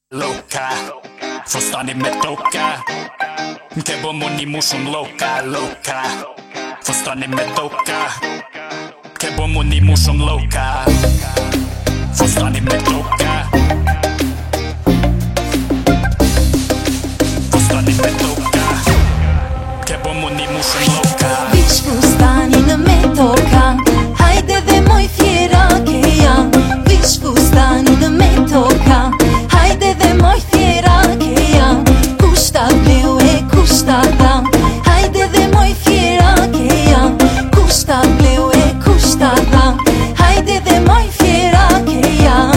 Loka, fostani me toka. Ke bo mu një mu shumë loka, loka. Fostani me toka. Ke bo mu një mu shumë loka. Fostani me toka. Fostani me toka. Ke bo mu një mu shumë loka. Vish fustani në me toka. Hajde dhe moj fjera ke jam. Vish fustani në me toka. Hajde dhe moj fjera ke jam. Kushta bleu e kushta dam. Hajde dhe moj fjera ke jam. Kushta bleu e kushta dam. Hajde dhe moj fjera ke jam.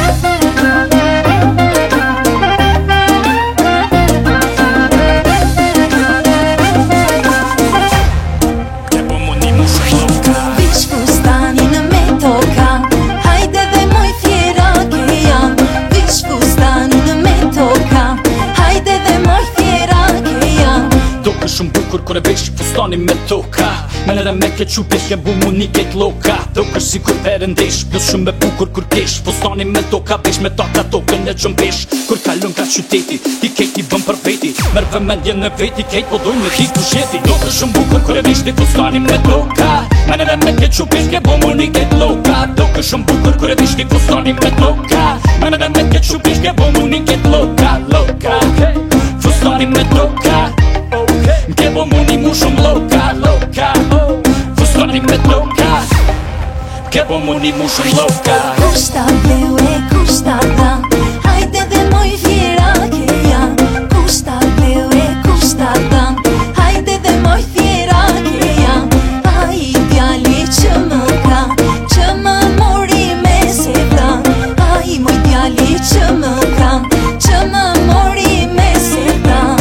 Vish fustani në me toka. Hajde dhe moj fjera ke jam. Vish fustani në me toka. Hajde dhe moj fjera ke jam. Doke shumë bukur kur e vesh fustani me toka. Me edhe me ke qupesh ke bu mu një ket loka. Doke si kur perendesh, plus shumë me bukur kur kesh. Fustani me toka vesh me taka token e qëmbesh. Kur kalon ka qyteti, ti kejti bëm për veti. Merë vëmendje në veti, kejt po dojnë me ti ku shjeti. Doke shumë bukur kur e vesh ti fustani me toka. Me edhe me ke qupesh ke bu mu një ket loka. Doke shumë bukur kur e vesh ti fustani me toka. Me edhe me ke qupesh ke bu mu një ket loka, loka. Fustani me toka. Ke bo mu një mu shumë loka, loka. Fustani me toka. Ke bo mu një mu shumë loka. Kushta bleu e kushta dam. Hajde dhe moj fjera ke jam. Kushta bleu e kushta dam. Hajde dhe moj fjera ke jam. Ai djali që më ka, që më mori me se dam. Ai moj djali që më ka, që më mori me se dam.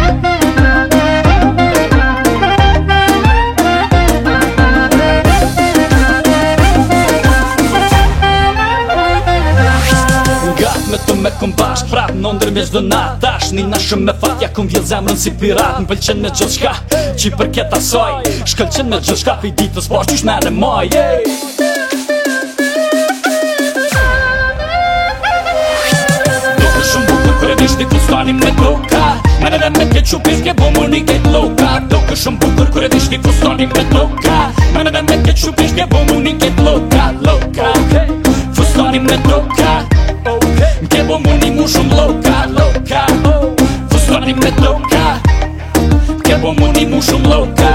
Me të me këm bashk prap në ndërmjesh dhe na tash. Një na shumë me fatja këm vjell zemrën si pirat. Më pëlqen me gjithë shka që i përket asaj. Shkëlqen me gjithë shka për ditës pash qysh me në maj. Doke shumë bukur kër e vish ti fustani me toka. Me edhe me ke qupesh ke bo mu një ket loka. Doke shumë bukur kër e vish ti fustani me toka. Me edhe me ke qupesh ke bo mu një ket loka, loka. Fustani me toka. Ke bo mu një mu shumë loka, loka. Fustani me toka. Ke bo mu një mu shumë loka.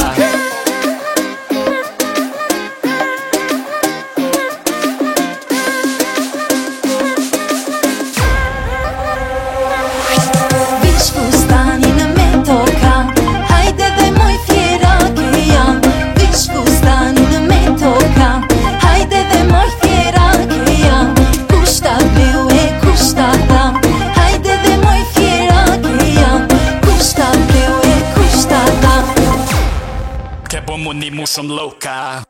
Vish fustani në me toka. Hajde dhe moj fjera ke jam. Vish fustani në me toka. Hajde dhe moj fjera ke jam. Kushta bleu e kushta dam. Hajde dhe moj fjera ke jam. Kushta bleu e kushta dam. Ke bo mu një mu shumë loka.